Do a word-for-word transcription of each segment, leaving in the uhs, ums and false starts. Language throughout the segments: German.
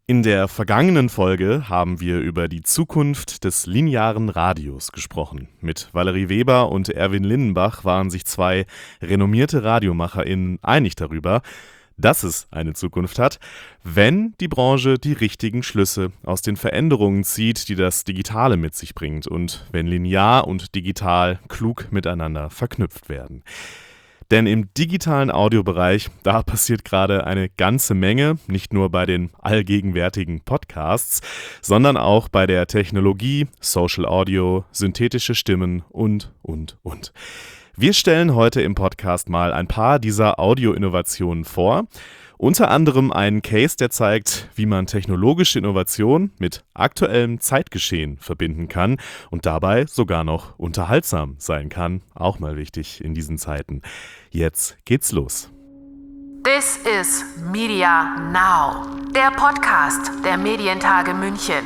In der vergangenen Folge haben wir über die Zukunft des linearen Radios gesprochen. Mit Valerie Weber und Erwin Lindenbach waren sich zwei renommierte RadiomacherInnen einig darüber, dass es eine Zukunft hat, wenn die Branche die richtigen Schlüsse aus den Veränderungen zieht, die das Digitale mit sich bringt und wenn linear und digital klug miteinander verknüpft werden. Denn im digitalen Audiobereich, da passiert gerade eine ganze Menge, nicht nur bei den allgegenwärtigen Podcasts, sondern auch bei der Technologie, Social Audio, synthetische Stimmen und, und, und. Wir stellen heute im Podcast mal ein paar dieser Audio-Innovationen vor. Unter anderem einen Case, der zeigt, wie man technologische Innovation mit aktuellem Zeitgeschehen verbinden kann und dabei sogar noch unterhaltsam sein kann. Auch mal wichtig in diesen Zeiten. Jetzt geht's los. This is Media Now, der Podcast der Medientage München.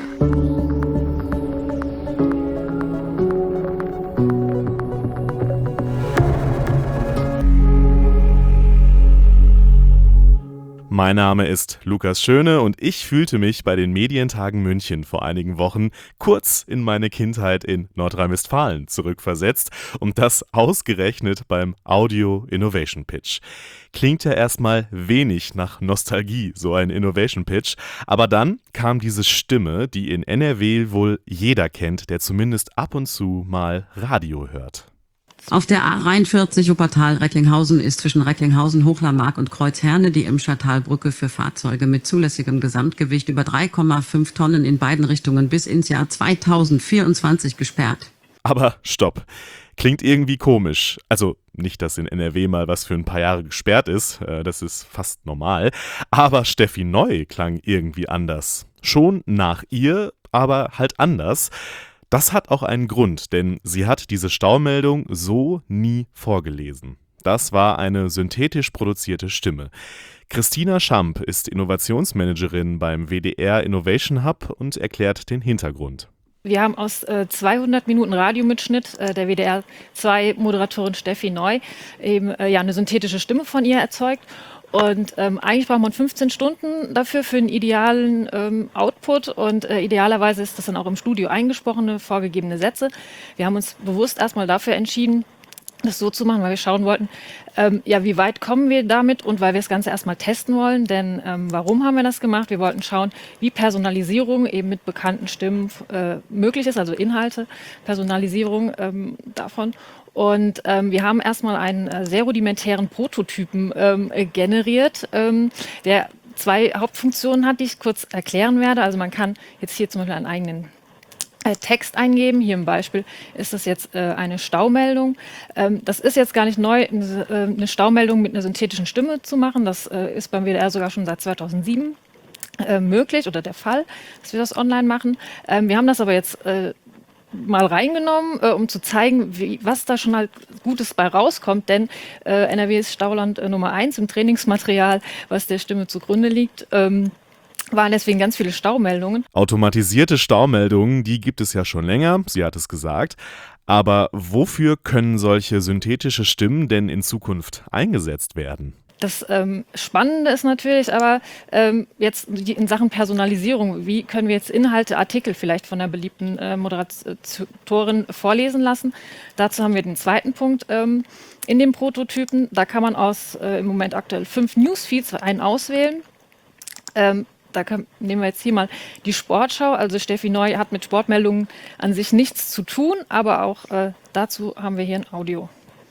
Mein Name ist Lukas Schöne und ich fühlte mich bei den Medientagen München vor einigen Wochen kurz in meine Kindheit in Nordrhein-Westfalen zurückversetzt und das ausgerechnet beim Audio Innovation Pitch. Klingt ja erstmal wenig nach Nostalgie, so ein Innovation Pitch, aber dann kam diese Stimme, die in N R W wohl jeder kennt, der zumindest ab und zu mal Radio hört. Auf der A dreiundvierzig Wuppertal-Recklinghausen ist zwischen Recklinghausen, Hochlermark und Kreuzherne die Imschertalbrücke für Fahrzeuge mit zulässigem Gesamtgewicht über drei Komma fünf Tonnen in beiden Richtungen bis ins Jahr zweitausendvierundzwanzig gesperrt. Aber stopp. Klingt irgendwie komisch. Also nicht, dass in N R W mal was für ein paar Jahre gesperrt ist, das ist fast normal. Aber Steffi Neu klang irgendwie anders. Schon nach ihr, aber halt anders. Das hat auch einen Grund, denn sie hat diese Staumeldung so nie vorgelesen. Das war eine synthetisch produzierte Stimme. Christina Schamp ist Innovationsmanagerin beim W D R Innovation Hub und erklärt den Hintergrund. Wir haben aus äh, zweihundert Minuten Radiomitschnitt äh, der W D R zwei Moderatorin Steffi Neu eben äh, ja, eine synthetische Stimme von ihr erzeugt. Und ähm, eigentlich braucht man fünfzehn Stunden dafür für einen idealen ähm, Output und äh, idealerweise ist das dann auch im Studio eingesprochene, vorgegebene Sätze. Wir haben uns bewusst erstmal dafür entschieden, das so zu machen, weil wir schauen wollten, ähm, ja, wie weit kommen wir damit und weil wir das Ganze erstmal testen wollen. Denn ähm, warum haben wir das gemacht? Wir wollten schauen, wie Personalisierung eben mit bekannten Stimmen äh, möglich ist, also Inhalte, Personalisierung ähm, davon. Und ähm, wir haben erstmal einen äh, sehr rudimentären Prototypen ähm, äh, generiert, ähm, der zwei Hauptfunktionen hat, die ich kurz erklären werde. Also man kann jetzt hier zum Beispiel einen eigenen äh, Text eingeben. Hier im Beispiel ist das jetzt äh, eine Staumeldung. Ähm, das ist jetzt gar nicht neu, eine, äh, eine Staumeldung mit einer synthetischen Stimme zu machen. Das äh, ist beim W D R sogar schon seit zweitausendsieben äh, möglich oder der Fall, dass wir das online machen. Ähm, wir haben das aber jetzt äh, mal reingenommen, äh, um zu zeigen, wie, was da schon halt Gutes bei rauskommt, denn äh, N R W ist Stauland äh, Nummer eins im Trainingsmaterial, was der Stimme zugrunde liegt. Ähm, waren deswegen ganz viele Staumeldungen. Automatisierte Staumeldungen, die gibt es ja schon länger, sie hat es gesagt. Aber wofür können solche synthetische Stimmen denn in Zukunft eingesetzt werden? Das ähm, Spannende ist natürlich aber ähm, jetzt die, in Sachen Personalisierung, wie können wir jetzt Inhalte, Artikel vielleicht von einer beliebten äh, Moderatorin vorlesen lassen. Dazu haben wir den zweiten Punkt ähm, in dem Prototypen. Da kann man aus äh, im Moment aktuell fünf Newsfeeds einen auswählen. Ähm, da kann, nehmen wir jetzt hier mal die Sportschau. Also Steffi Neu hat mit Sportmeldungen an sich nichts zu tun, aber auch äh, dazu haben wir hier ein Audio.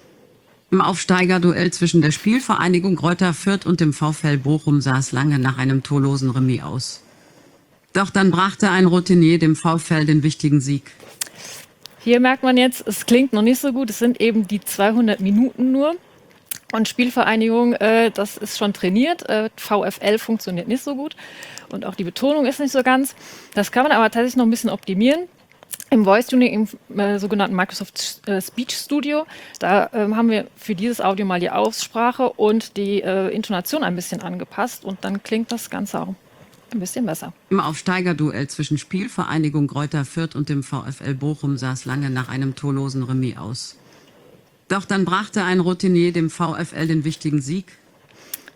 Im Aufsteigerduell zwischen der Spielvereinigung Greuther Fürth und dem VfL Bochum sah es lange nach einem torlosen Remis aus. Doch dann brachte ein Routinier dem VfL den wichtigen Sieg. Hier merkt man jetzt, es klingt noch nicht so gut, es sind eben die zweihundert Minuten nur. Und Spielvereinigung, äh, das ist schon trainiert, äh, VfL funktioniert nicht so gut und auch die Betonung ist nicht so ganz. Das kann man aber tatsächlich noch ein bisschen optimieren. Im Voice Tuning, im äh, sogenannten Microsoft äh, Speech Studio, da ähm, haben wir für dieses Audio mal die Aussprache und die äh, Intonation ein bisschen angepasst und dann klingt das Ganze auch ein bisschen besser. Im Aufsteigerduell zwischen Spielvereinigung Greuther Fürth und dem VfL Bochum sah es lange nach einem torlosen Remis aus. Doch dann brachte ein Routinier dem VfL den wichtigen Sieg.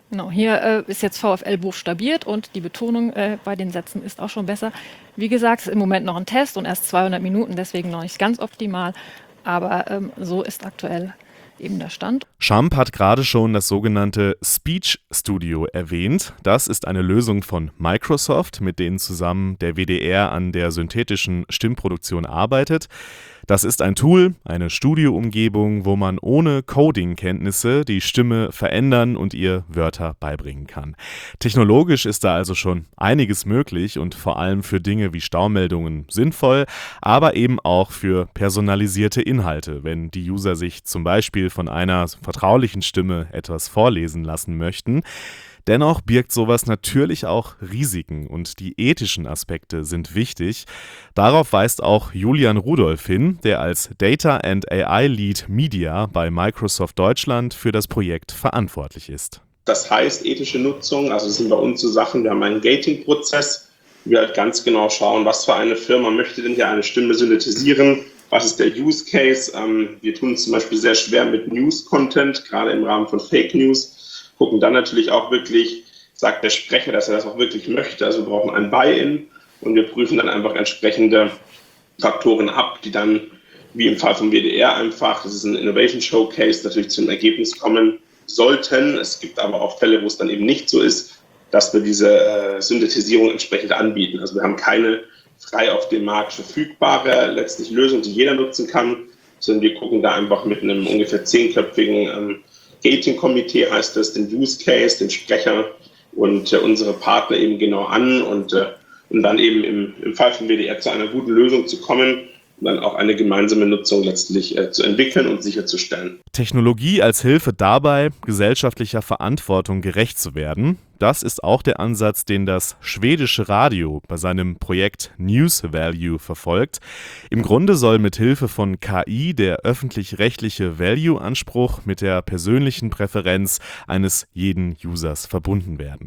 Genau, hier äh, ist jetzt VfL buchstabiert und die Betonung äh, bei den Sätzen ist auch schon besser. Wie gesagt, es ist im Moment noch ein Test und erst zweihundert Minuten, deswegen noch nicht ganz optimal. Aber ähm, so ist aktuell eben der Stand. Schamp hat gerade schon das sogenannte Speech Studio erwähnt. Das ist eine Lösung von Microsoft, mit denen zusammen der W D R an der synthetischen Stimmproduktion arbeitet. Das ist ein Tool, eine Studioumgebung, wo man ohne Coding-Kenntnisse die Stimme verändern und ihr Wörter beibringen kann. Technologisch ist da also schon einiges möglich und vor allem für Dinge wie Staumeldungen sinnvoll, aber eben auch für personalisierte Inhalte, wenn die User sich zum Beispiel von einer vertraulichen Stimme etwas vorlesen lassen möchten. Dennoch birgt sowas natürlich auch Risiken und die ethischen Aspekte sind wichtig. Darauf weist auch Julian Rudolph hin, der als Data and A I Lead Media bei Microsoft Deutschland für das Projekt verantwortlich ist. Das heißt ethische Nutzung, also das sind bei uns so Sachen, wir haben einen Gating-Prozess, wo wir halt ganz genau schauen, was für eine Firma möchte denn hier eine Stimme synthetisieren, was ist der Use Case. Wir tun es zum Beispiel sehr schwer mit News-Content, gerade im Rahmen von Fake News. Gucken dann natürlich auch wirklich, sagt der Sprecher, dass er das auch wirklich möchte. Also wir brauchen ein Buy-in und wir prüfen dann einfach entsprechende Faktoren ab, die dann, wie im Fall vom W D R einfach, das ist ein Innovation Showcase, natürlich zum Ergebnis kommen sollten. Es gibt aber auch Fälle, wo es dann eben nicht so ist, dass wir diese äh, Synthetisierung entsprechend anbieten. Also wir haben keine frei auf dem Markt verfügbare letztlich Lösung, die jeder nutzen kann, sondern wir gucken da einfach mit einem ungefähr zehnköpfigen ähm, Gating-Komitee, heißt das, den Use Case, den Sprecher und äh, unsere Partner eben genau an und, äh, und dann eben im, im Fall von W D R zu einer guten Lösung zu kommen und dann auch eine gemeinsame Nutzung letztlich äh, zu entwickeln und sicherzustellen. Technologie als Hilfe dabei, gesellschaftlicher Verantwortung gerecht zu werden, das ist auch der Ansatz, den das schwedische Radio bei seinem Projekt News Value verfolgt. Im Grunde soll mit Hilfe von K I der öffentlich-rechtliche Value-Anspruch mit der persönlichen Präferenz eines jeden Users verbunden werden.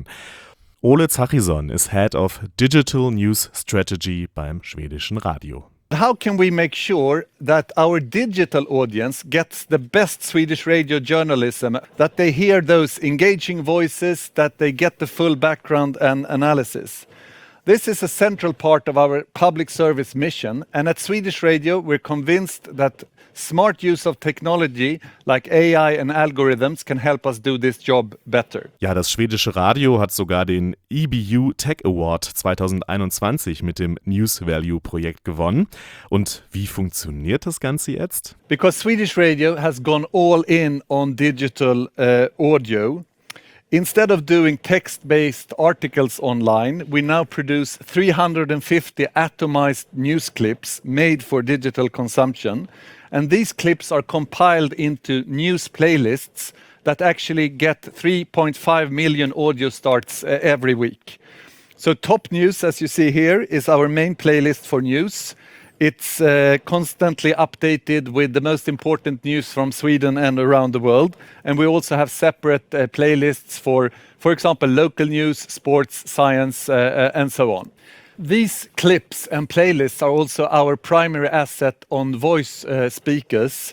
Ole Zachisson ist Head of Digital News Strategy beim schwedischen Radio. How can we make sure that our digital audience gets the best Swedish radio journalism, that they hear those engaging voices, that they get the full background and analysis? This is a central part of our public service mission, and at Swedish Radio we're convinced that smart use of technology like A I and algorithms can help us do this job better. Ja, das schwedische Radio hat sogar den E B U Tech Award zwanzig einundzwanzig mit dem News Value Projekt gewonnen. Und wie funktioniert das Ganze jetzt? Because Swedish Radio has gone all in on digital uh, audio. Instead of doing text-based articles online, we now produce three hundred fifty atomized news clips made for digital consumption. And these clips are compiled into news playlists that actually get three point five million audio starts uh, every week. So Top News, as you see here, is our main playlist for news. It's uh, constantly updated with the most important news from Sweden and around the world. And we also have separate uh, playlists for, for example, local news, sports, science, uh, uh, and so on. These clips and playlists are also our primary asset on voice uh, speakers.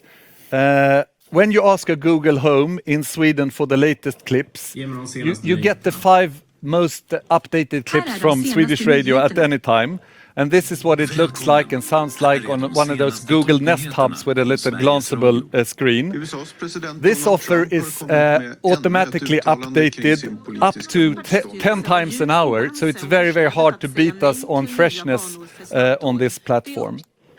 Uh, when you ask a Google Home in Sweden for the latest clips, you, you get the five most updated clips from Swedish Radio at any time. And this is what it looks like and sounds like on one of those Google Nest Hubs with a little glanceable uh, screen. This offer is uh, automatically updated up to te- ten times an hour, so it's very, very hard to beat us on freshness uh, on this platform.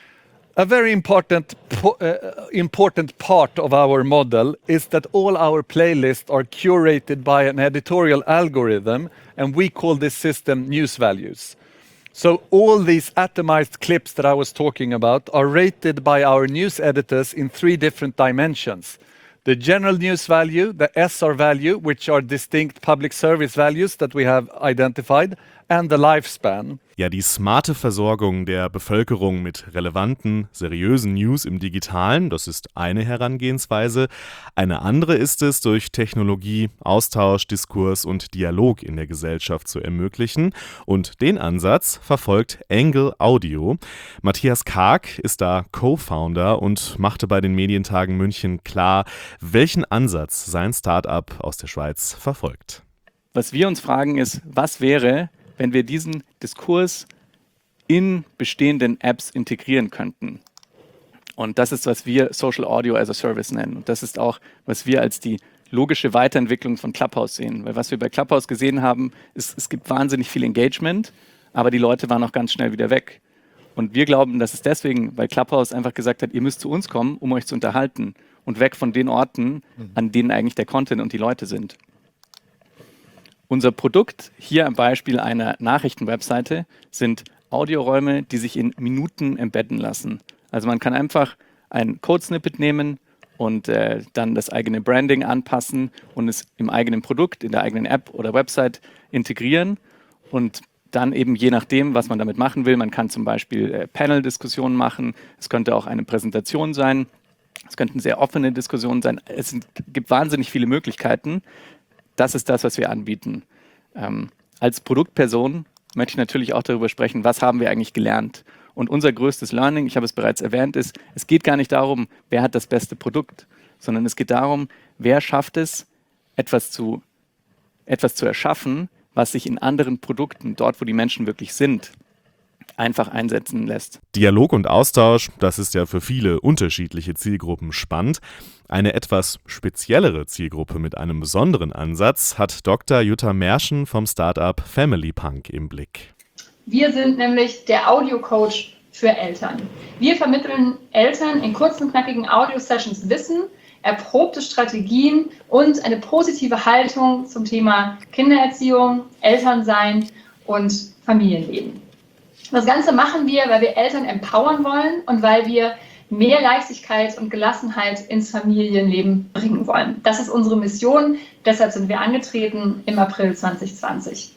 A very important, po- uh, important part of our model is that all our playlists are curated by an editorial algorithm, and we call this system News Values. So all these atomized clips that I was talking about are rated by our news editors in three different dimensions. The general news value, the S R value, which are distinct public service values that we have identified, and the lifespan. Ja, die smarte Versorgung der Bevölkerung mit relevanten, seriösen News im Digitalen, das ist eine Herangehensweise. Eine andere ist es, durch Technologie Austausch, Diskurs und Dialog in der Gesellschaft zu ermöglichen. Und den Ansatz verfolgt Angle Audio. Matthias Karg ist da Co-Founder und machte bei den Medientagen München klar, welchen Ansatz sein Start-up aus der Schweiz verfolgt. Was wir uns fragen ist, was wäre, wenn wir diesen Diskurs in bestehenden Apps integrieren könnten. Und das ist, was wir Social Audio as a Service nennen. Und das ist auch, was wir als die logische Weiterentwicklung von Clubhouse sehen. Weil was wir bei Clubhouse gesehen haben, ist, es gibt wahnsinnig viel Engagement, aber die Leute waren auch ganz schnell wieder weg. Und wir glauben, dass es deswegen, weil Clubhouse einfach gesagt hat, ihr müsst zu uns kommen, um euch zu unterhalten und weg von den Orten, an denen eigentlich der Content und die Leute sind. Unser Produkt, hier am Beispiel einer Nachrichtenwebseite, sind Audioräume, die sich in Minuten embedden lassen. Also man kann einfach ein Code-Snippet nehmen und äh, dann das eigene Branding anpassen und es im eigenen Produkt, in der eigenen App oder Website integrieren und dann eben je nachdem, was man damit machen will. Man kann zum Beispiel äh, Panel-Diskussionen machen, es könnte auch eine Präsentation sein, es könnten sehr offene Diskussionen sein. Es sind, gibt wahnsinnig viele Möglichkeiten. Das ist das, was wir anbieten. Ähm, als Produktperson möchte ich natürlich auch darüber sprechen, was haben wir eigentlich gelernt. Und unser größtes Learning, ich habe es bereits erwähnt, ist, es geht gar nicht darum, wer hat das beste Produkt, sondern es geht darum, wer schafft es, etwas zu, etwas zu erschaffen, was sich in anderen Produkten, dort wo die Menschen wirklich sind, einfach einsetzen lässt. Dialog und Austausch, das ist ja für viele unterschiedliche Zielgruppen spannend. Eine etwas speziellere Zielgruppe mit einem besonderen Ansatz hat Doktor Jutta Merschen vom Startup Family Punk im Blick. Wir sind nämlich der Audio-Coach für Eltern. Wir vermitteln Eltern in kurzen, knackigen Audio-Sessions Wissen, erprobte Strategien und eine positive Haltung zum Thema Kindererziehung, Elternsein und Familienleben. Das Ganze machen wir, weil wir Eltern empowern wollen und weil wir mehr Leichtigkeit und Gelassenheit ins Familienleben bringen wollen. Das ist unsere Mission, deshalb sind wir angetreten im April zwanzig zwanzig.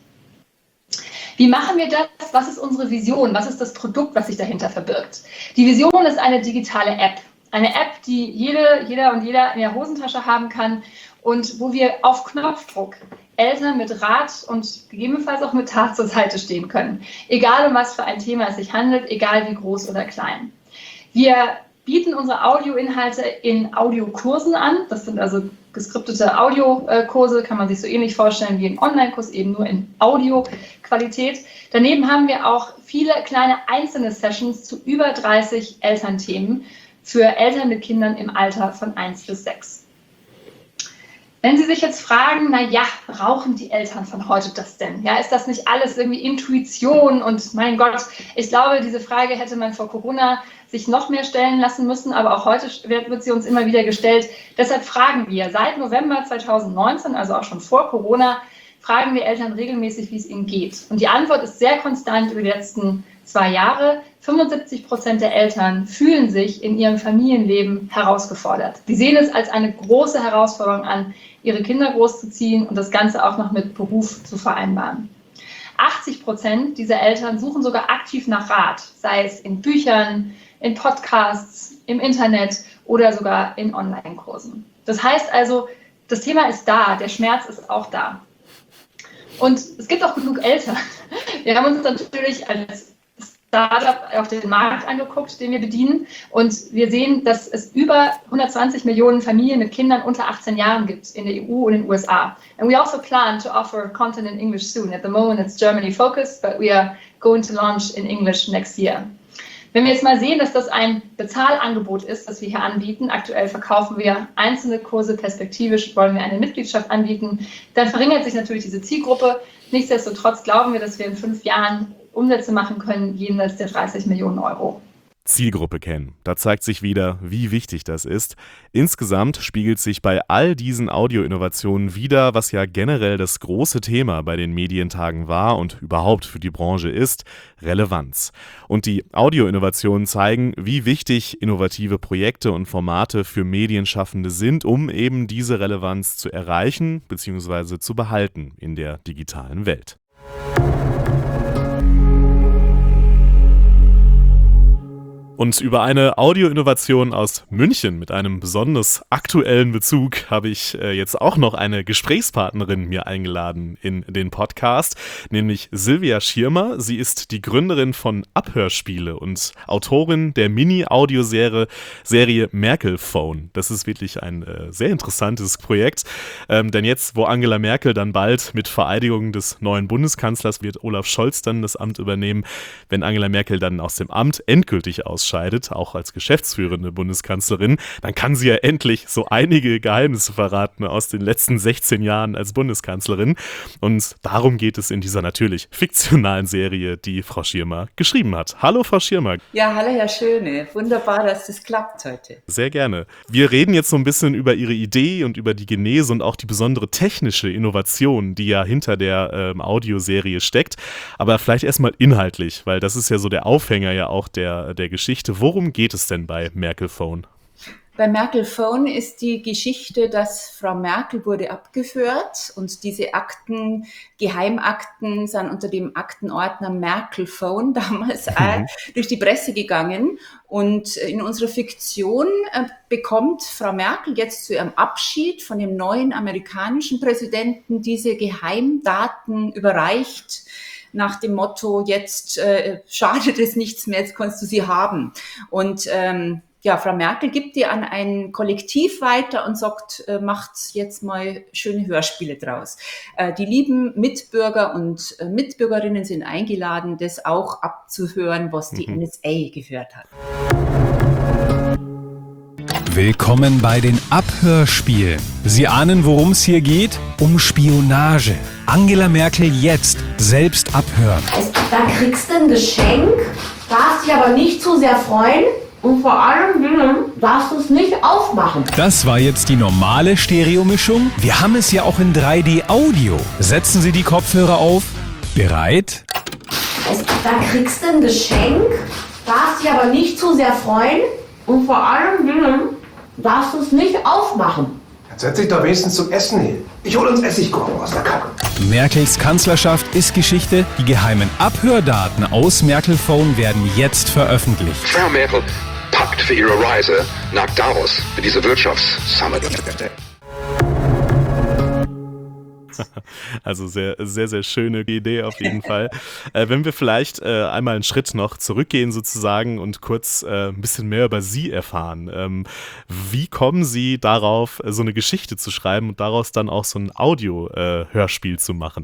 Wie machen wir das? Was ist unsere Vision? Was ist das Produkt, was sich dahinter verbirgt? Die Vision ist eine digitale App. Eine App, die jede, jeder und jeder in der Hosentasche haben kann und wo wir auf Knopfdruck Eltern mit Rat und gegebenenfalls auch mit Tat zur Seite stehen können. Egal, um was für ein Thema es sich handelt, egal wie groß oder klein. Wir bieten unsere Audioinhalte in Audiokursen an. Das sind also geskriptete Audiokurse, kann man sich so ähnlich vorstellen wie ein Online-Kurs, eben nur in Audioqualität. Daneben haben wir auch viele kleine einzelne Sessions zu über dreißig Elternthemen für Eltern mit Kindern im Alter von eins bis sechs. Wenn Sie sich jetzt fragen, na ja, brauchen die Eltern von heute das denn? Ja, ist das nicht alles irgendwie Intuition? Und mein Gott, ich glaube, diese Frage hätte man vor Corona sich noch mehr stellen lassen müssen, aber auch heute wird, wird sie uns immer wieder gestellt. Deshalb fragen wir seit November zweitausendneunzehn, also auch schon vor Corona, fragen wir Eltern regelmäßig, wie es ihnen geht. Und die Antwort ist sehr konstant über die letzten zwei Jahre. fünfundsiebzig Prozent der Eltern fühlen sich in ihrem Familienleben herausgefordert. Sie sehen es als eine große Herausforderung an, ihre Kinder großzuziehen und das Ganze auch noch mit Beruf zu vereinbaren. achtzig Prozent dieser Eltern suchen sogar aktiv nach Rat, sei es in Büchern, in Podcasts, im Internet oder sogar in Online-Kursen. Das heißt also, das Thema ist da, der Schmerz ist auch da. Und es gibt auch genug Eltern. Wir haben uns natürlich als Startup auf den Markt angeguckt, den wir bedienen. Und wir sehen, dass es über hundertzwanzig Millionen Familien mit Kindern unter achtzehn Jahren gibt in der E U und in den U S A. And we also plan to offer content in English soon. At the moment it's Germany focused, but we are going to launch in English next year. Wenn wir jetzt mal sehen, dass das ein Bezahlangebot ist, das wir hier anbieten, aktuell verkaufen wir einzelne Kurse, perspektivisch wollen wir eine Mitgliedschaft anbieten, dann verringert sich natürlich diese Zielgruppe. Nichtsdestotrotz glauben wir, dass wir in fünf Jahren Umsätze machen können, jenseits der dreißig Millionen Euro. Zielgruppe kennen. Da zeigt sich wieder, wie wichtig das ist. Insgesamt spiegelt sich bei all diesen Audioinnovationen wider, was ja generell das große Thema bei den Medientagen war und überhaupt für die Branche ist, Relevanz. Und die Audioinnovationen zeigen, wie wichtig innovative Projekte und Formate für Medienschaffende sind, um eben diese Relevanz zu erreichen bzw. zu behalten in der digitalen Welt. Und über eine Audioinnovation aus München mit einem besonders aktuellen Bezug habe ich äh, jetzt auch noch eine Gesprächspartnerin mir eingeladen in den Podcast, nämlich Silvia Schirmer. Sie ist die Gründerin von Abhörspiele und Autorin der Mini-Audioserie Serie Merkel Phone. Das ist wirklich ein äh, sehr interessantes Projekt, ähm, denn jetzt, wo Angela Merkel dann bald mit Vereidigung des neuen Bundeskanzlers wird Olaf Scholz dann das Amt übernehmen, wenn Angela Merkel dann aus dem Amt endgültig ausscheidet, auch als geschäftsführende Bundeskanzlerin, dann kann sie ja endlich so einige Geheimnisse verraten aus den letzten sechzehn Jahren als Bundeskanzlerin. Und darum geht es in dieser natürlich fiktionalen Serie, die Frau Schirmer geschrieben hat. Hallo Frau Schirmer. Ja, hallo Herr Schöne. Wunderbar, dass das klappt heute. Sehr gerne. Wir reden jetzt so ein bisschen über Ihre Idee und über die Genese und auch die besondere technische Innovation, die ja hinter der ähm, Audioserie steckt. Aber vielleicht erstmal inhaltlich, weil das ist ja so der Aufhänger ja auch der, der Geschichte. Worum geht es denn bei Merkel Phone? Bei Merkel Phone ist die Geschichte, dass Frau Merkel wurde abgeführt und diese Akten, Geheimakten, sind unter dem Aktenordner Merkel Phone damals auch durch die Presse gegangen. Und in unserer Fiktion äh, bekommt Frau Merkel jetzt zu ihrem Abschied von dem neuen amerikanischen Präsidenten diese Geheimdaten überreicht, nach dem Motto, jetzt äh, schadet es nichts mehr, jetzt kannst du sie haben. Und ähm, ja, Frau Merkel gibt die an ein Kollektiv weiter und sagt, äh, macht jetzt mal schöne Hörspiele draus. Äh, die lieben Mitbürger und äh, Mitbürgerinnen sind eingeladen, das auch abzuhören, was die Mhm. N S A gehört hat. Willkommen bei den Abhörspielen. Sie ahnen, worum es hier geht? Um Spionage. Angela Merkel jetzt selbst abhören. Da kriegst du ein Geschenk, darfst dich aber nicht zu sehr freuen und vor allem darfst du es nicht aufmachen. Das war jetzt die normale Stereomischung. Wir haben es ja auch in drei D Audio. Setzen Sie die Kopfhörer auf. Bereit? Da kriegst du ein Geschenk, darfst dich aber nicht zu sehr freuen und vor allem darfst du es nicht aufmachen. Jetzt setz dich doch wenigstens zum Essen hin. Ich hol uns Essigkorn aus der Kacke. Merkels Kanzlerschaft ist Geschichte. Die geheimen Abhördaten aus Merkel Phone werden jetzt veröffentlicht. Frau Merkel packt für ihre Reise nach Davos für diese Wirtschaftssummit. Also sehr, sehr, sehr schöne Idee auf jeden Fall. Äh, wenn wir vielleicht äh, einmal einen Schritt noch zurückgehen sozusagen und kurz äh, ein bisschen mehr über Sie erfahren. Ähm, wie kommen Sie darauf, so eine Geschichte zu schreiben und daraus dann auch so ein Audio-Hörspiel äh, zu machen?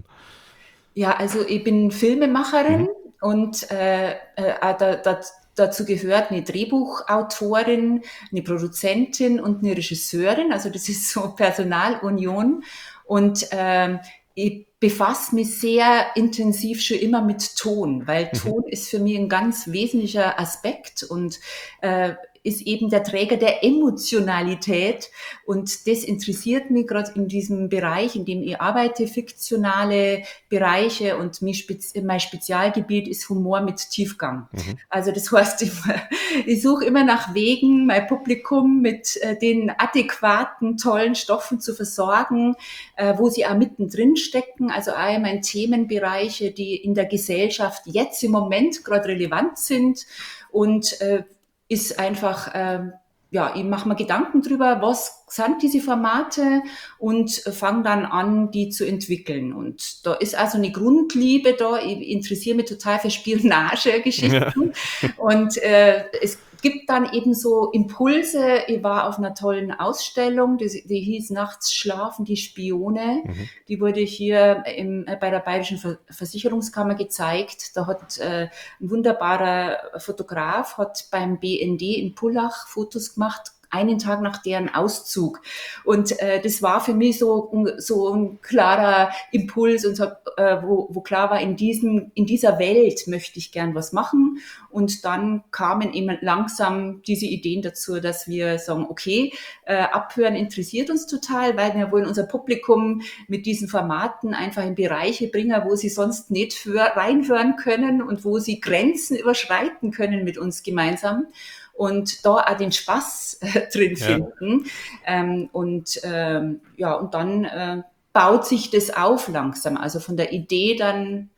Ja, also ich bin Filmemacherin Mhm. und äh, äh, da, da, dazu gehört eine Drehbuchautorin, eine Produzentin und eine Regisseurin. Also das ist so Personalunion. Und ähm, ich befasse mich sehr intensiv schon immer mit Ton, weil Mhm. Ton ist für mich ein ganz wesentlicher Aspekt und äh, ist eben der Träger der Emotionalität. Und das interessiert mich gerade in diesem Bereich, in dem ich arbeite, fiktionale Bereiche, und mein, Spez mein Spezialgebiet ist Humor mit Tiefgang. Mhm. Also das heißt, ich, ich suche immer nach Wegen, mein Publikum mit äh, den adäquaten, tollen Stoffen zu versorgen, äh, wo sie auch mittendrin stecken, also auch in meinen Themenbereiche, die in der Gesellschaft jetzt im Moment gerade relevant sind, und äh, ist einfach, ähm, ja, ich mache mir Gedanken drüber, was sind diese Formate, und fange dann an, die zu entwickeln. Und da ist also eine Grundliebe da. Ich interessiere mich total für Spionagegeschichten. Ja. Und äh, es gibt dann eben so Impulse. Ich war auf einer tollen Ausstellung, die, die hieß Nachts schlafen die Spione. Mhm. Die wurde hier im, bei der Bayerischen Ver- Versicherungskammer gezeigt. Da hat äh, ein wunderbarer Fotograf hat beim B N D in Pullach Fotos gemacht, einen Tag nach deren Auszug. Und äh, das war für mich so, so ein klarer Impuls, und so, äh, wo, wo klar war, in, diesem, in dieser Welt möchte ich gern was machen. Und dann kamen eben langsam diese Ideen dazu, dass wir sagen, okay, äh, Abhören interessiert uns total, weil wir wollen unser Publikum mit diesen Formaten einfach in Bereiche bringen, wo sie sonst nicht für, reinhören können und wo sie Grenzen überschreiten können mit uns gemeinsam. Und da auch den Spaß äh, drin Ja. finden. Ähm, und ähm, ja, und dann äh, baut sich das auf langsam. Also von der Idee dann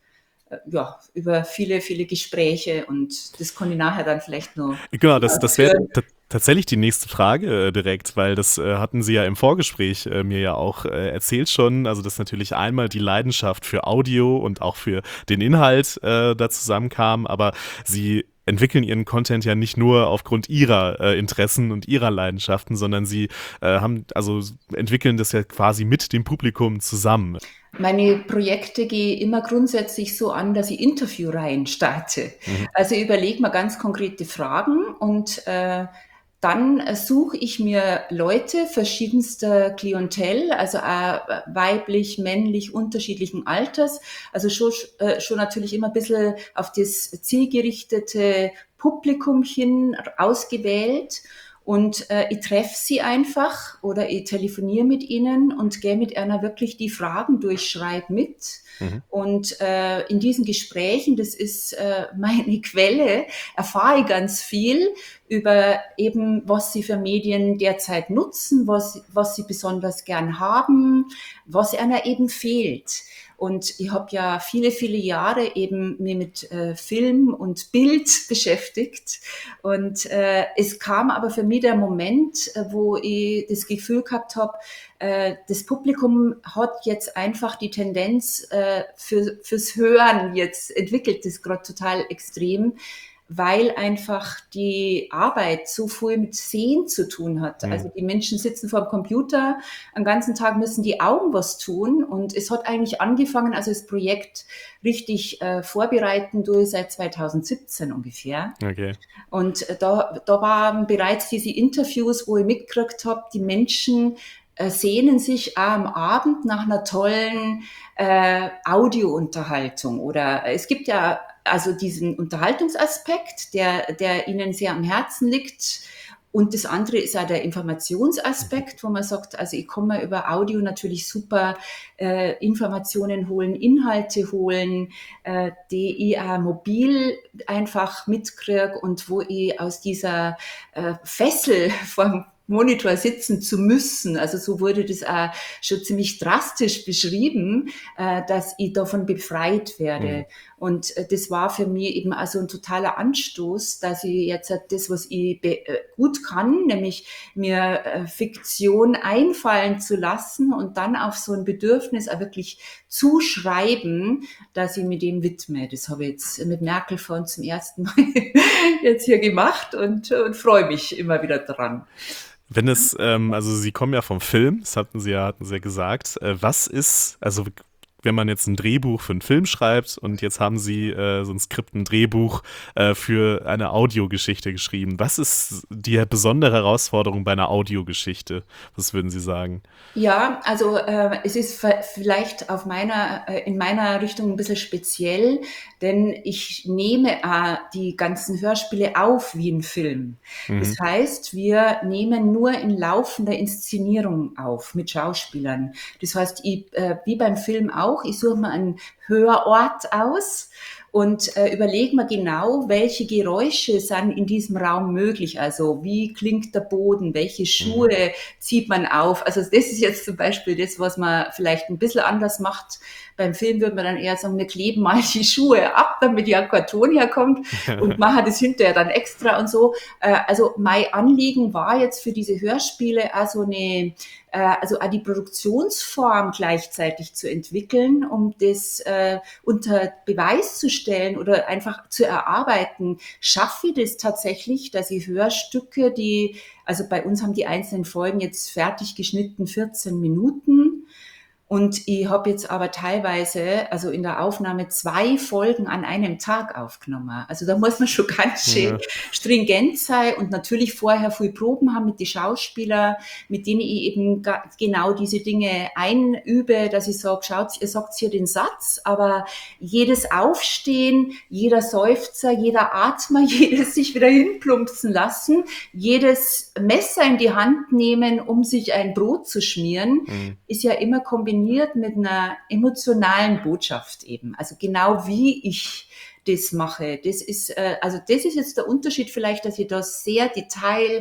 äh, ja, über viele, viele Gespräche und das konnte ich nachher dann vielleicht noch. Genau, das, das wäre t- tatsächlich die nächste Frage äh, direkt, weil das äh, hatten Sie ja im Vorgespräch äh, mir ja auch äh, erzählt schon. Also, dass natürlich einmal die Leidenschaft für Audio und auch für den Inhalt äh, da zusammenkam, aber Sie entwickeln ihren Content ja nicht nur aufgrund ihrer äh, Interessen und ihrer Leidenschaften, sondern sie äh, haben, also entwickeln das ja quasi mit dem Publikum zusammen. Meine Projekte gehe immer grundsätzlich so an, dass ich Interviewreihen starte. Mhm. Also ich überlege mir ganz konkrete Fragen und äh, dann äh, suche ich mir Leute verschiedenster Klientel, also auch weiblich, männlich, unterschiedlichen Alters, also schon, äh, schon natürlich immer ein bisschen auf das zielgerichtete Publikum hin ausgewählt. Und äh, ich treffe sie einfach oder ich telefoniere mit ihnen und gehe mit einer wirklich die Fragen durchschreibe mit. Mhm. Und äh, in diesen Gesprächen, das ist äh, meine Quelle, erfahre ich ganz viel über eben, was sie für Medien derzeit nutzen, was, was sie besonders gern haben, was einer eben fehlt. Und ich habe ja viele, viele Jahre eben mir mit äh, Film und Bild beschäftigt. Und äh, es kam aber für mich der Moment, äh, wo ich das Gefühl gehabt habe, äh, das Publikum hat jetzt einfach die Tendenz äh, für, fürs Hören, jetzt entwickelt das gerade total extrem, weil einfach die Arbeit so viel mit Sehen zu tun hat. Mhm. Also die Menschen sitzen vor dem Computer, am ganzen Tag müssen die Augen was tun und es hat eigentlich angefangen, also das Projekt richtig äh, vorbereiten durch seit zweitausendsiebzehn ungefähr. Okay. Und äh, da, da waren bereits diese Interviews, wo ich mitgekriegt habe, die Menschen äh, sehnen sich auch am Abend nach einer tollen äh, Audiounterhaltung oder äh, es gibt ja also diesen Unterhaltungsaspekt, der, der Ihnen sehr am Herzen liegt. Und das andere ist auch der Informationsaspekt, wo man sagt, also ich kann mir über Audio natürlich super äh, Informationen holen, Inhalte holen, äh, die ich auch mobil einfach mitkriege und wo ich aus dieser äh, Fessel vom Monitor sitzen zu müssen. Also so wurde das auch schon ziemlich drastisch beschrieben, äh, dass ich davon befreit werde. Mhm. Und äh, das war für mich eben also ein totaler Anstoß, dass ich jetzt das, was ich be- äh, gut kann, nämlich mir äh, Fiktion einfallen zu lassen und dann auf so ein Bedürfnis auch wirklich zuschreiben, dass ich mir dem widme. Das habe ich jetzt mit Merkelphone zum ersten Mal jetzt hier gemacht und, und freue mich immer wieder dran. Wenn es, ähm, also Sie kommen ja vom Film, das hatten Sie ja, hatten Sie ja gesagt. Äh, was ist, also wenn man jetzt ein Drehbuch für einen Film schreibt und jetzt haben Sie äh, so ein Skript, ein Drehbuch äh, für eine Audiogeschichte geschrieben. Was ist die besondere Herausforderung bei einer Audiogeschichte? Was würden Sie sagen? Ja, also äh, es ist vielleicht auf meiner, äh, in meiner Richtung ein bisschen speziell, denn ich nehme äh, die ganzen Hörspiele auf wie ein Film. Mhm. Das heißt, wir nehmen nur in laufender Inszenierung auf mit Schauspielern. Das heißt, ich, äh, wie beim Film auch, ich suche mir einen Hörort aus und äh, überlege mir genau, welche Geräusche sind in diesem Raum möglich. Also wie klingt der Boden, welche Schuhe mhm. zieht man auf. Also das ist jetzt zum Beispiel das, was man vielleicht ein bisschen anders macht. Beim Film würde man dann eher sagen, wir kleben mal die Schuhe ab, damit ja Karton herkommt und machen das hinterher dann extra und so. Äh, also mein Anliegen war jetzt für diese Hörspiele also eine, äh, also auch die Produktionsform gleichzeitig zu entwickeln, um das äh, unter Beweis zu stellen oder einfach zu erarbeiten. Schaffe ich das tatsächlich, dass ich Hörstücke, die, also bei uns haben die einzelnen Folgen jetzt fertig geschnitten, vierzehn Minuten. Und ich habe jetzt aber teilweise, also in der Aufnahme, zwei Folgen an einem Tag aufgenommen. Also da muss man schon ganz schön ja. stringent sein und natürlich vorher viel Proben haben mit den Schauspielern, mit denen ich eben genau diese Dinge einübe, dass ich sage, schaut, ihr sagt hier den Satz, aber jedes Aufstehen, jeder Seufzer, jeder Atmer, jedes sich wieder hinplumpsen lassen, jedes Messer in die Hand nehmen, um sich ein Brot zu schmieren, mhm. ist ja immer kombiniert mit einer emotionalen Botschaft eben. Also genau wie ich das mache. Das ist, äh, also das ist jetzt der Unterschied vielleicht, dass ich da sehr detail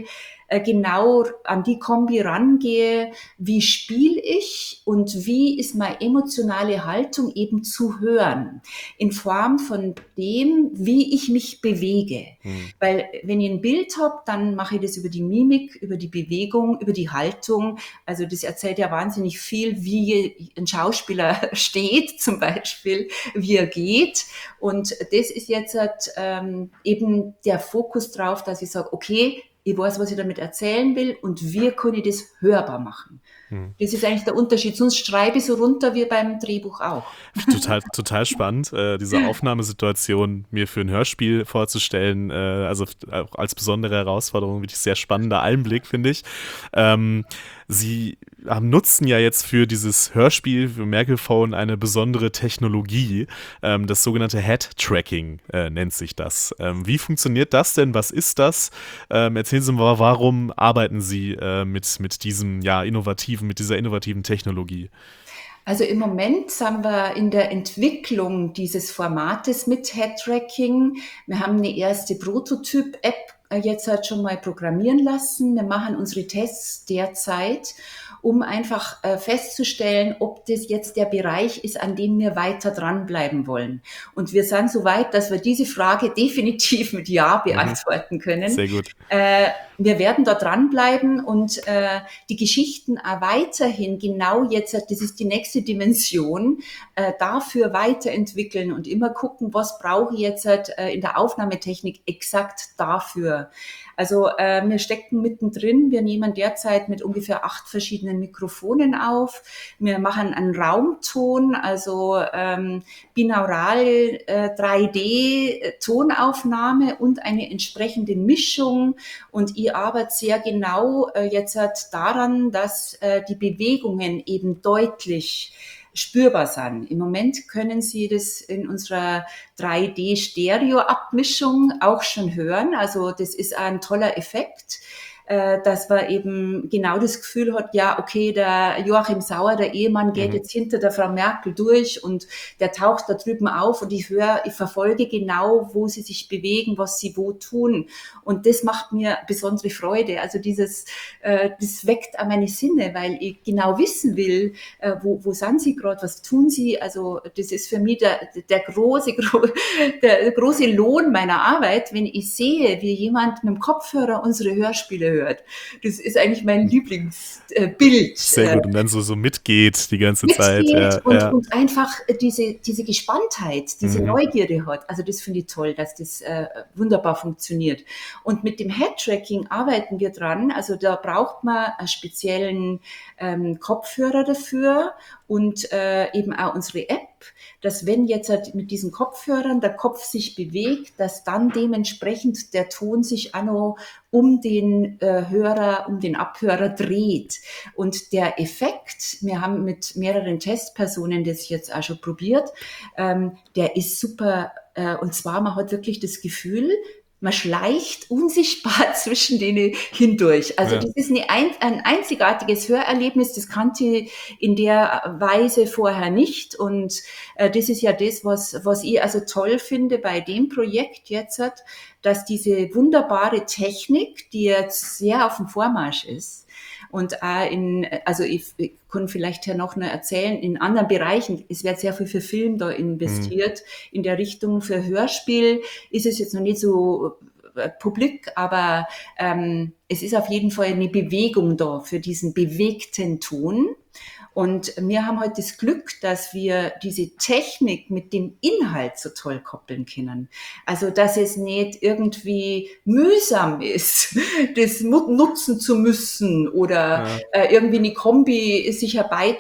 äh, genau an die Kombi rangehe, wie spiele ich und wie ist meine emotionale Haltung eben zu hören, in Form von dem, wie ich mich bewege. Mhm. Weil wenn ich ein Bild habe, dann mache ich das über die Mimik, über die Bewegung, über die Haltung. Also das erzählt ja wahnsinnig viel, wie ein Schauspieler steht zum Beispiel, wie er geht. Und das ist jetzt ähm, eben der Fokus drauf, dass ich sage, okay, ich weiß, was ich damit erzählen will und wie kann ich das hörbar machen. Hm. Das ist eigentlich der Unterschied. Sonst schreibe ich so runter wie beim Drehbuch auch. Total, total spannend, äh, diese Aufnahmesituation mir für ein Hörspiel vorzustellen. Äh, also auch als besondere Herausforderung, wirklich sehr spannender Einblick, finde ich. Ähm, Sie haben, nutzen ja jetzt für dieses Hörspiel, für Merkelphone, eine besondere Technologie. Ähm, das sogenannte Head-Tracking äh, nennt sich das. Ähm, wie funktioniert das denn? Was ist das? Ähm, erzählen Sie mal, warum arbeiten Sie äh, mit, mit diesem, ja, innovativen, mit dieser innovativen Technologie? Also im Moment sind wir in der Entwicklung dieses Formates mit Head-Tracking. Wir haben eine erste Prototyp-App jetzt halt schon mal programmieren lassen. Wir machen unsere Tests derzeit, um einfach äh, festzustellen, ob das jetzt der Bereich ist, an dem wir weiter dranbleiben wollen. Und wir sind so weit, dass wir diese Frage definitiv mit Ja beantworten können. Sehr gut. Äh, wir werden da dranbleiben und äh, die Geschichten auch weiterhin genau jetzt, das ist die nächste Dimension, äh, dafür weiterentwickeln und immer gucken, was brauche ich jetzt halt, äh, in der Aufnahmetechnik exakt dafür. Also äh, wir stecken mittendrin, wir nehmen derzeit mit ungefähr acht verschiedenen Mikrofonen auf. Wir machen einen Raumton, also ähm, binaural äh, drei D-Tonaufnahme und eine entsprechende Mischung. Und ich arbeite sehr genau äh, jetzt halt daran, dass äh, die Bewegungen eben deutlich spürbar sind. Im Moment können Sie das in unserer drei D-Stereo-Abmischung auch schon hören. Also das ist ein toller Effekt, äh, dass man eben genau das Gefühl hat, ja, okay, der Joachim Sauer, der Ehemann, geht mhm. jetzt hinter der Frau Merkel durch und der taucht da drüben auf und ich höre, ich verfolge genau, wo sie sich bewegen, was sie wo tun. Und das macht mir besondere Freude. Also dieses, äh, das weckt auch meine Sinne, weil ich genau wissen will, äh, wo, wo sind sie gerade, was tun sie. Also das ist für mich der, der große, gro- der große Lohn meiner Arbeit, wenn ich sehe, wie jemand mit dem Kopfhörer unsere Hörspiele hört. Das ist eigentlich mein Lieblingsbild. Sehr gut, und dann so, so mitgeht die ganze mitgeht Zeit. Ja, und, ja. und einfach diese, diese Gespanntheit, diese mhm. Neugierde hat. Also das finde ich toll, dass das äh, wunderbar funktioniert. Und mit dem Head-Tracking arbeiten wir dran. Also da braucht man einen speziellen ähm, Kopfhörer dafür und äh, eben auch unsere App, dass wenn jetzt halt mit diesen Kopfhörern der Kopf sich bewegt, dass dann dementsprechend der Ton sich auch noch um den äh, Hörer, um den Abhörer dreht. Und der Effekt, wir haben mit mehreren Testpersonen das jetzt auch schon probiert, ähm, der ist super. Äh, und zwar, man hat wirklich das Gefühl, man schleicht unsichtbar zwischen denen hindurch. Also ja. das ist eine, ein einzigartiges Hörerlebnis, das kannte ich in der Weise vorher nicht. Und äh, das ist ja das, was, was ich also toll finde bei dem Projekt jetzt, hat, dass diese wunderbare Technik, die jetzt sehr auf dem Vormarsch ist, und auch in, also ich, ich kann vielleicht ja noch erzählen, in anderen Bereichen, es wird sehr viel für Film da investiert, mhm. in der Richtung für Hörspiel ist es jetzt noch nicht so äh, publik, aber ähm, es ist auf jeden Fall eine Bewegung da für diesen bewegten Ton. Und wir haben heute das Glück, dass wir diese Technik mit dem Inhalt so toll koppeln können. Also, dass es nicht irgendwie mühsam ist, das nutzen zu müssen oder ja. äh, irgendwie eine Kombi sich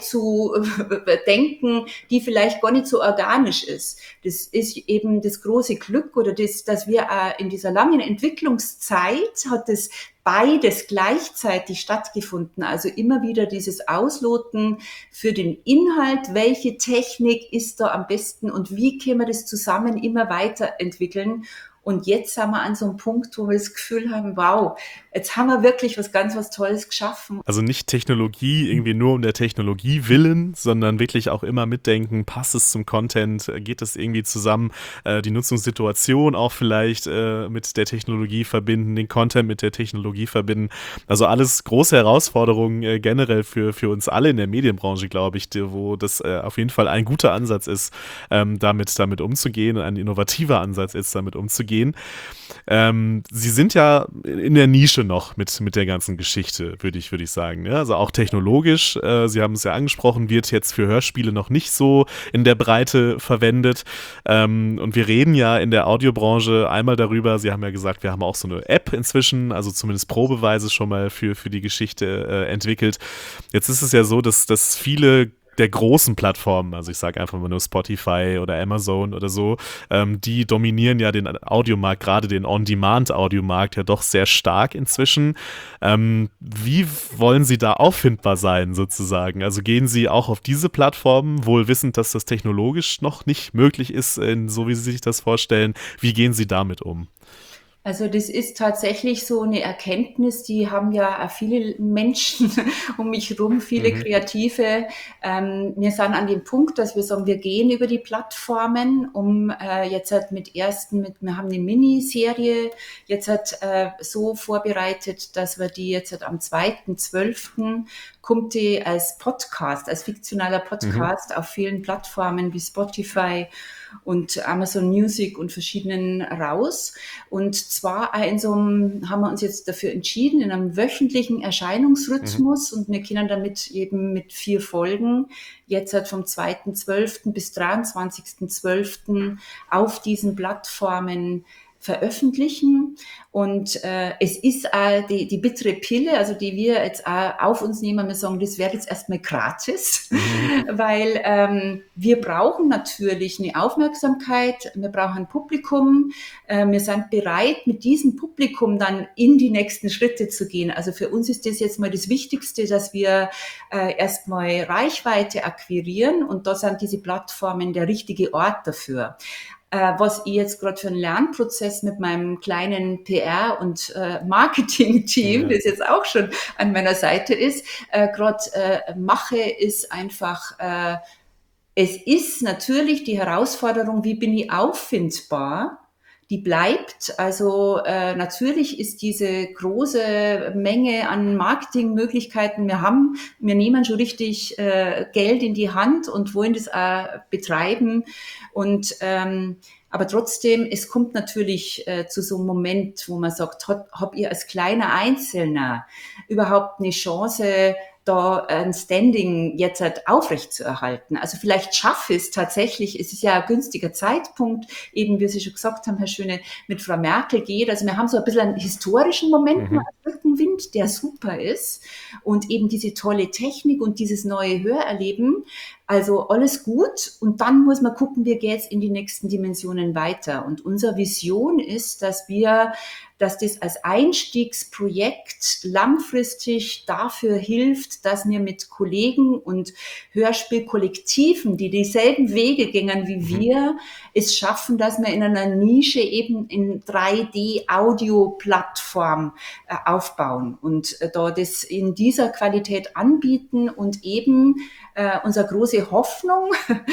herbeizudenken, die vielleicht gar nicht so organisch ist. Das ist eben das große Glück oder das, dass wir äh, in dieser langen Entwicklungszeit hat das beides gleichzeitig stattgefunden. Also immer wieder dieses Ausloten für den Inhalt, welche Technik ist da am besten und wie können wir das zusammen immer weiterentwickeln. Und jetzt sind wir an so einem Punkt, wo wir das Gefühl haben, wow, jetzt haben wir wirklich was ganz was Tolles geschaffen. Also nicht Technologie irgendwie nur um der Technologie willen, sondern wirklich auch immer mitdenken, passt es zum Content, geht es irgendwie zusammen, äh, die Nutzungssituation auch vielleicht äh, mit der Technologie verbinden, den Content mit der Technologie verbinden. Also alles große Herausforderungen äh, generell für, für uns alle in der Medienbranche, glaube ich, die, wo das äh, auf jeden Fall ein guter Ansatz ist, ähm, damit, damit umzugehen, ein innovativer Ansatz ist, damit umzugehen. Ähm, Sie sind ja in der Nische noch mit, mit der ganzen Geschichte, würde ich, würde ich sagen. Ja? Also auch technologisch, äh, Sie haben es ja angesprochen, wird jetzt für Hörspiele noch nicht so in der Breite verwendet. Ähm, und wir reden ja in der Audiobranche einmal darüber, Sie haben ja gesagt, wir haben auch so eine App inzwischen, also zumindest probeweise schon mal für, für die Geschichte äh, entwickelt. Jetzt ist es ja so, dass, dass viele der großen Plattformen, also ich sage einfach mal nur Spotify oder Amazon oder so, ähm, die dominieren ja den Audiomarkt, gerade den On-Demand-Audiomarkt ja doch sehr stark inzwischen. Ähm, wie wollen Sie da auffindbar sein sozusagen? Also gehen Sie auch auf diese Plattformen, wohl wissend, dass das technologisch noch nicht möglich ist, in, so wie Sie sich das vorstellen. Wie gehen Sie damit um? Also das ist tatsächlich so eine Erkenntnis, die haben ja auch viele Menschen um mich herum, viele Mhm. Kreative. Ähm, wir sind an dem Punkt, dass wir sagen, wir gehen über die Plattformen, um äh, jetzt halt mit ersten, mit, wir haben eine Miniserie jetzt halt äh, so vorbereitet, dass wir die jetzt halt am zweiten zwölften kommt die als Podcast, als fiktionaler Podcast Mhm. auf vielen Plattformen wie Spotify und Amazon Music und verschiedenen raus. Und zwar auch in so einem, haben wir uns jetzt dafür entschieden, in einem wöchentlichen Erscheinungsrhythmus und wir können damit eben mit vier Folgen jetzt halt vom zweiten zwölften bis dreiundzwanzigsten zwölften auf diesen Plattformen veröffentlichen. Und äh, es ist auch die, die bittere Pille, also die wir jetzt auch auf uns nehmen, wir sagen, das wird jetzt erstmal gratis, Mhm. weil ähm, wir brauchen natürlich eine Aufmerksamkeit, wir brauchen ein Publikum, äh, wir sind bereit, mit diesem Publikum dann in die nächsten Schritte zu gehen. Also für uns ist das jetzt mal das Wichtigste, dass wir äh, erstmal Reichweite akquirieren und da sind diese Plattformen der richtige Ort dafür. Was ich jetzt gerade für einen Lernprozess mit meinem kleinen P R- und äh, Marketing-Team, Ja. das jetzt auch schon an meiner Seite ist, äh, gerade äh, mache, ist einfach, äh, es ist natürlich die Herausforderung, wie bin ich auffindbar? Die bleibt. Also äh, natürlich ist diese große Menge an Marketingmöglichkeiten, wir haben, wir nehmen schon richtig äh, Geld in die Hand und wollen das auch betreiben. Und ähm, aber trotzdem, es kommt natürlich äh, zu so einem Moment, wo man sagt, habt hab ihr als kleiner Einzelner überhaupt eine Chance, da ein Standing jetzt halt aufrecht zu erhalten. Also vielleicht schaffe ich es tatsächlich, es ist ja ein günstiger Zeitpunkt, eben wie Sie schon gesagt haben, Herr Schöne, mit Frau Merkel geht. Also wir haben so ein bisschen einen historischen Moment Mhm. als Rückenwind, der super ist und eben diese tolle Technik und dieses neue Hörerleben. Also alles gut und dann muss man gucken, wie geht's in die nächsten Dimensionen weiter. Und unsere Vision ist, dass wir, dass das als Einstiegsprojekt langfristig dafür hilft, dass wir mit Kollegen und Hörspielkollektiven, die dieselben Wege gehen wie wir, es schaffen, dass wir in einer Nische eben in drei D-Audio-Plattform äh, aufbauen und äh, da das in dieser Qualität anbieten und eben äh, unsere große Hoffnung,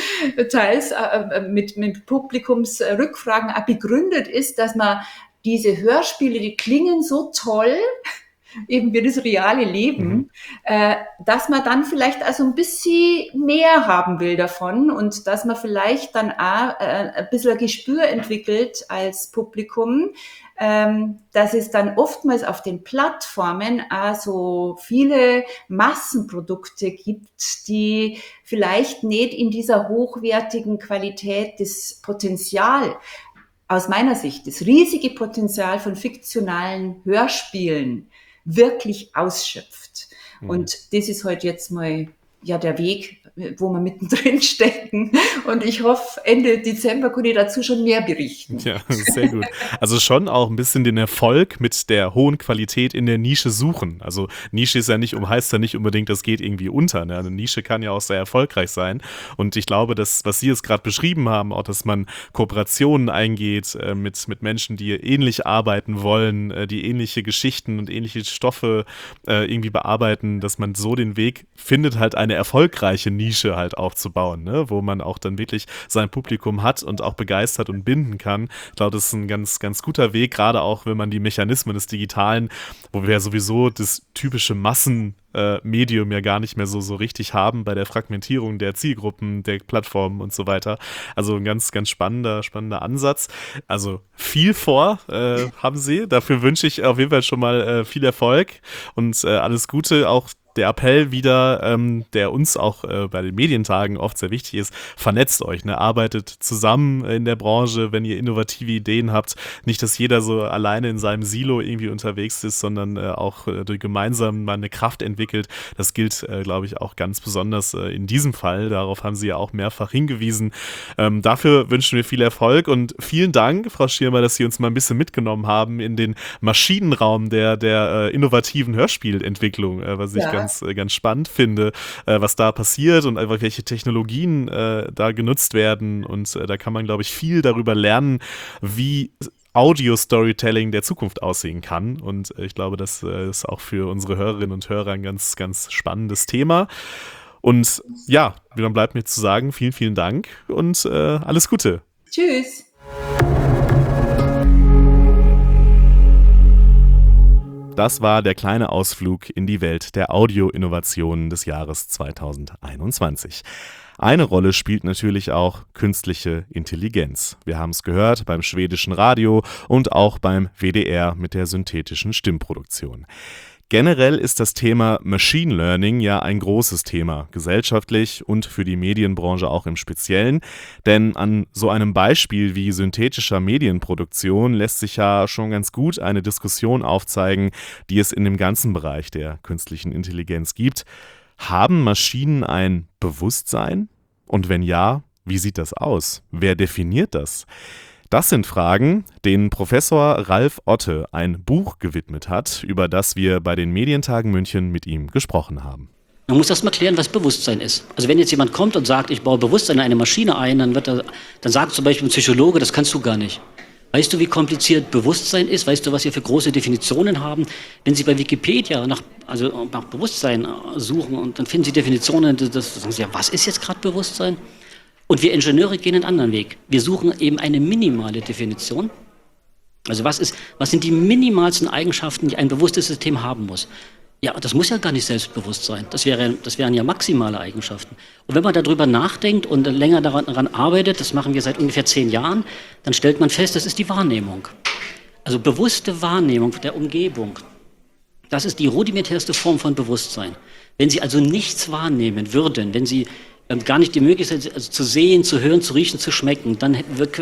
teils äh, mit, mit Publikumsrückfragen auch begründet ist, dass man diese Hörspiele, die klingen so toll, eben wie das reale Leben, Mhm. äh, dass man dann vielleicht also ein bisschen mehr haben will davon und dass man vielleicht dann auch äh, ein bisschen ein Gespür entwickelt als Publikum, ähm, dass es dann oftmals auf den Plattformen auch so viele Massenprodukte gibt, die vielleicht nicht in dieser hochwertigen Qualität das Potenzial, aus meiner Sicht, das riesige Potenzial von fiktionalen Hörspielen wirklich ausschöpft. Mhm. Und das ist halt jetzt mal ja der Weg, wo wir mittendrin stecken. Und ich hoffe, Ende Dezember kann ich dazu schon mehr berichten. Ja, sehr gut. Also schon auch ein bisschen den Erfolg mit der hohen Qualität in der Nische suchen. Also Nische ist ja nicht, um heißt ja nicht unbedingt, das geht irgendwie unter. Ne? Eine Nische kann ja auch sehr erfolgreich sein. Und ich glaube, dass, was Sie jetzt gerade beschrieben haben, auch, dass man Kooperationen eingeht äh, mit, mit Menschen, die ähnlich arbeiten wollen, äh, die ähnliche Geschichten und ähnliche Stoffe äh, irgendwie bearbeiten, dass man so den Weg findet, halt eine erfolgreiche Nische halt aufzubauen, ne? Wo man auch dann wirklich sein Publikum hat und auch begeistert und binden kann. Ich glaube, das ist ein ganz, ganz guter Weg, gerade auch, wenn man die Mechanismen des Digitalen, wo wir ja sowieso das typische Massenmedium äh, ja gar nicht mehr so, so richtig haben bei der Fragmentierung der Zielgruppen, der Plattformen und so weiter. Also ein ganz, ganz spannender, spannender Ansatz. Also viel vor äh, haben Sie. Dafür wünsche ich auf jeden Fall schon mal äh, viel Erfolg und äh, alles Gute. Auch der Appell wieder, ähm, der uns auch äh, bei den Medientagen oft sehr wichtig ist, vernetzt euch, ne? Arbeitet zusammen in der Branche, wenn ihr innovative Ideen habt. Nicht, dass jeder so alleine in seinem Silo irgendwie unterwegs ist, sondern äh, auch äh, gemeinsam mal eine Kraft entwickelt. Das gilt, äh, glaube ich, auch ganz besonders äh, in diesem Fall. Darauf haben Sie ja auch mehrfach hingewiesen. Ähm, dafür wünschen wir viel Erfolg und vielen Dank, Frau Schirmer, dass Sie uns mal ein bisschen mitgenommen haben in den Maschinenraum der, der äh, innovativen Hörspielentwicklung, äh, was ich Ja. ganz Ganz, ganz spannend finde, äh, was da passiert und einfach welche Technologien äh, da genutzt werden. Und äh, da kann man, glaube ich, viel darüber lernen, wie Audio-Storytelling der Zukunft aussehen kann. Und äh, ich glaube, das äh, ist auch für unsere Hörerinnen und Hörer ein ganz, ganz spannendes Thema. Und ja, dann bleibt mir zu sagen, vielen, vielen Dank und äh, alles Gute. Tschüss. Das war der kleine Ausflug in die Welt der Audio-Innovationen des Jahres zweitausendeinundzwanzig. Eine Rolle spielt natürlich auch künstliche Intelligenz. Wir haben es gehört beim schwedischen Radio und auch beim W D R mit der synthetischen Stimmproduktion. Generell ist das Thema Machine Learning ja ein großes Thema, gesellschaftlich und für die Medienbranche auch im Speziellen. Denn an so einem Beispiel wie synthetischer Medienproduktion lässt sich ja schon ganz gut eine Diskussion aufzeigen, die es in dem ganzen Bereich der künstlichen Intelligenz gibt. Haben Maschinen ein Bewusstsein? Und wenn ja, wie sieht das aus? Wer definiert das? Das sind Fragen, denen Professor Ralf Otte ein Buch gewidmet hat, über das wir bei den Medientagen München mit ihm gesprochen haben. Man muss erst mal klären, was Bewusstsein ist. Also wenn jetzt jemand kommt und sagt, ich baue Bewusstsein in eine Maschine ein, dann, wird er, dann sagt zum Beispiel ein Psychologe, das kannst du gar nicht. Weißt du, wie kompliziert Bewusstsein ist? Weißt du, was wir für große Definitionen haben? Wenn Sie bei Wikipedia nach, also nach Bewusstsein suchen und dann finden Sie Definitionen, das, das sagen Sie, ja, was ist jetzt gerade Bewusstsein? Und wir Ingenieure gehen einen anderen Weg. Wir suchen eben eine minimale Definition. Also was ist, was sind die minimalsten Eigenschaften, die ein bewusstes System haben muss? Ja, das muss ja gar nicht selbstbewusst sein. Das wäre, das wären ja maximale Eigenschaften. Und wenn man darüber nachdenkt und länger daran, daran arbeitet, das machen wir seit ungefähr zehn Jahren, dann stellt man fest, das ist die Wahrnehmung. Also bewusste Wahrnehmung der Umgebung. Das ist die rudimentärste Form von Bewusstsein. Wenn Sie also nichts wahrnehmen würden, wenn Sie ähm, gar nicht die Möglichkeit also zu sehen, zu hören, zu riechen, zu schmecken, dann,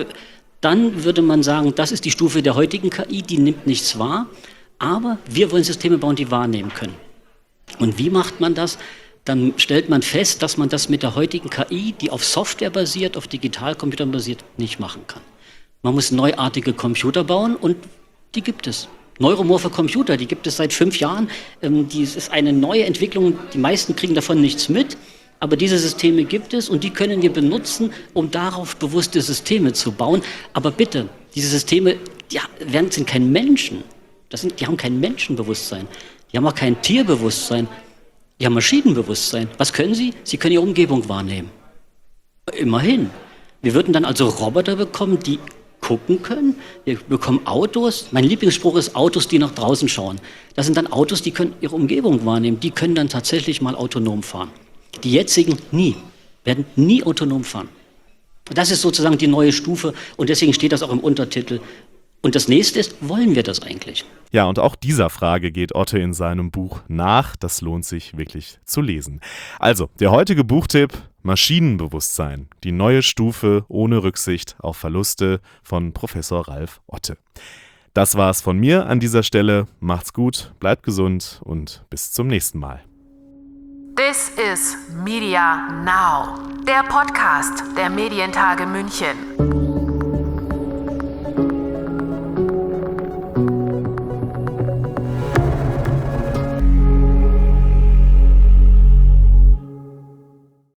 dann würde man sagen, das ist die Stufe der heutigen K I, die nimmt nichts wahr. Aber wir wollen Systeme bauen, die wahrnehmen können. Und wie macht man das? Dann stellt man fest, dass man das mit der heutigen K I, die auf Software basiert, auf Digitalcomputern basiert, nicht machen kann. Man muss neuartige Computer bauen und die gibt es. Neuromorphe Computer, die gibt es seit fünf Jahren. Ähm, dies ist eine neue Entwicklung, die meisten kriegen davon nichts mit. Aber diese Systeme gibt es und die können wir benutzen, um darauf bewusste Systeme zu bauen. Aber bitte, diese Systeme ja, sind kein Menschen. Das sind, die haben kein Menschenbewusstsein, die haben auch kein Tierbewusstsein, die haben Maschinenbewusstsein. Was können sie? Sie können ihre Umgebung wahrnehmen. Immerhin. Wir würden dann also Roboter bekommen, die gucken können. Wir bekommen Autos. Mein Lieblingsspruch ist Autos, die nach draußen schauen. Das sind dann Autos, die können ihre Umgebung wahrnehmen. Die können dann tatsächlich mal autonom fahren. Die jetzigen nie, werden nie autonom fahren. Das ist sozusagen die neue Stufe und deswegen steht das auch im Untertitel. Und das nächste ist, wollen wir das eigentlich? Ja, und auch dieser Frage geht Otte in seinem Buch nach. Das lohnt sich wirklich zu lesen. Also, der heutige Buchtipp: Maschinenbewusstsein. Die neue Stufe ohne Rücksicht auf Verluste von Professor Ralf Otte. Das war's von mir an dieser Stelle. Macht's gut, bleibt gesund und bis zum nächsten Mal. This is Media Now, der Podcast der Medientage München.